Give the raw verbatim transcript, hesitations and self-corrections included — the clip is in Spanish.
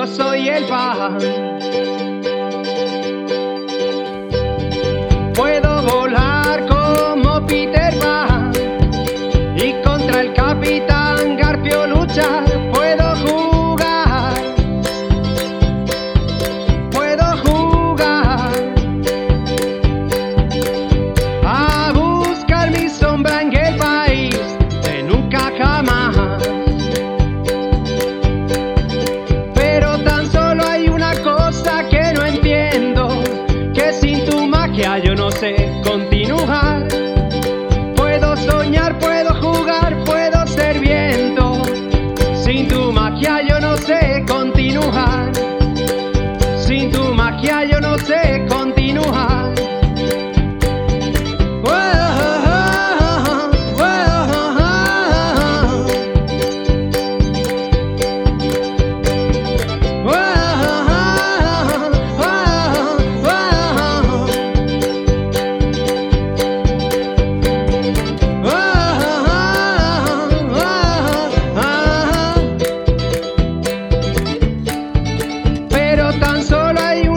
yo soy el pan. Puedo volar como Peter Pan y contra el Capitán Garfio luchar. Puedo jugar, puedo jugar a buscar mi sombra en el país de nunca jamás. Pero tan solo hay una cosa que no entiendo, que sin tu magia yo no sé continuar. Puedo soñar, puedo jugar, puedo ser viento. Sin tu magia yo no sé continuar. Sin tu magia yo no sé continuar. Pero tan solo hay